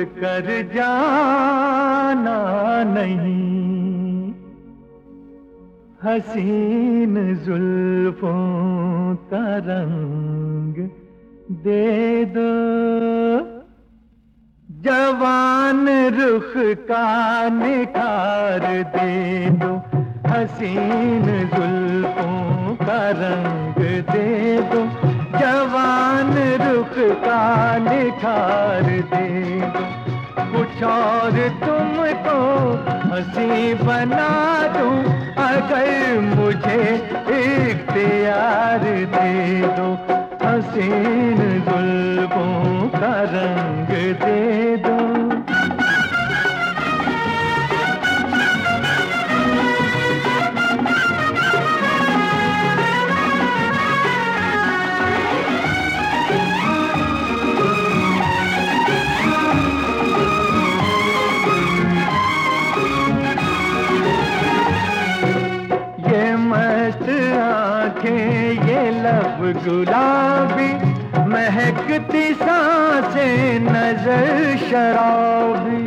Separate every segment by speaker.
Speaker 1: कर जाना नहीं, हसीन जुल्फों का रंग दे दो, जवान रुख का निखार दे दो, हसीन जुल्फों का रंग दे दो, जवान रुख का निखार दे दो। कुछ और तुमको हंसी बना दूं, अगर मुझे इख्तियार दे दो, हसीन जुल्फों का रंग दे दो। ये लब गुलाबी, महकती सांसें नजर शराबी,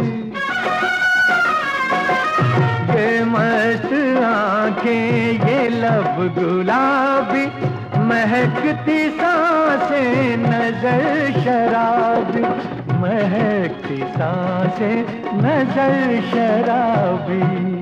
Speaker 1: ये मस्त आंखें ये लब गुलाबी, महकती सांसें नजर शराबी, महकती सांसें नजर शराबी।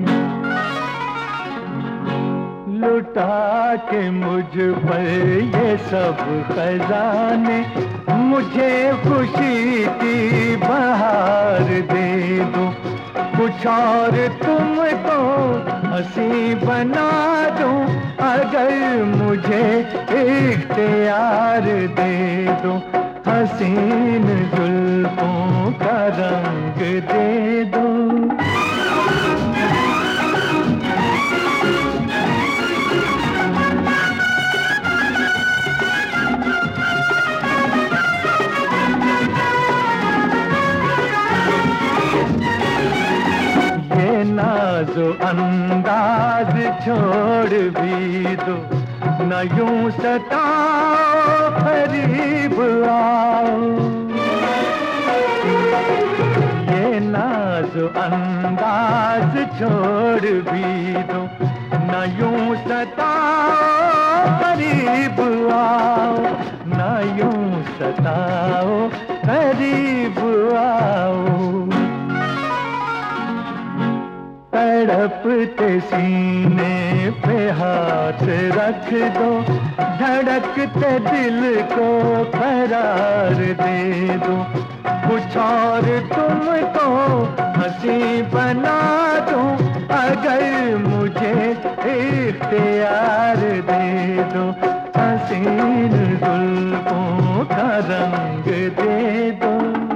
Speaker 1: लुटा के मुझ पर ये सब खजाने, मुझे खुशी की बहार दे दो, कुछ और तुमको हंसी बना दूं, अगर मुझे इख्तियार दे दो, हसीन जुल्फों का रंग दे दो। नाज़ो अंदाज छोड़ भी दो, न यूं सताओ करीब आओ, ये नाज़ो अंदाज छोड़ भी दो, न यूं सताओ करीब आओ, न यूं सताओ करीब आओ। तड़पते सीने पे हाथ रख दो, धड़कते दिल को करार दे दो, कुछ और तुमको हंसी बना दूं, अगर मुझे इख्तियार दे दो, हसीन जुल्फों का रंग दे दो।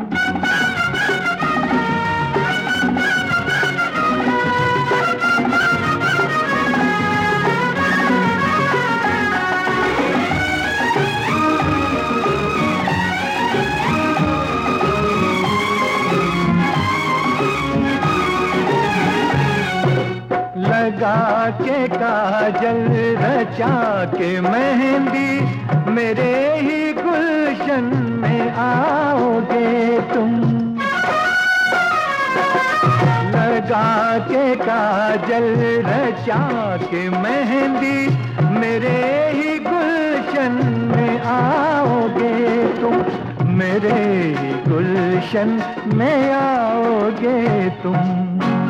Speaker 1: लगा के काजल रचा के मेहंदी, मेरे ही गुलशन में आओगे तुम, लगा के काजल रचा के मेहंदी, मेरे ही गुलशन में आओगे तुम, मेरे ही गुलशन में आओगे तुम।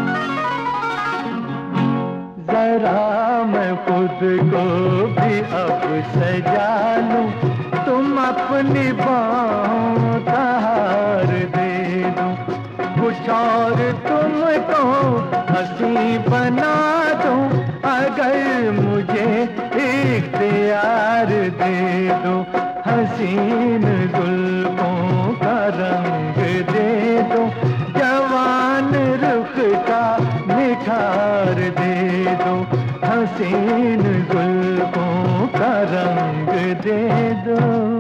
Speaker 1: जरा मैं खुद को भी अब सजा लूं, तुम अपनी बाहों का हार दे दो, कुछ और तुमको हंसी बना दूं, अगर मुझे इख्तियार दे दो, हसीन जुल्फों का रंग दे दो, जवान रुख का निखार दे दो, हसीन जुल्फों का रंग दे दो।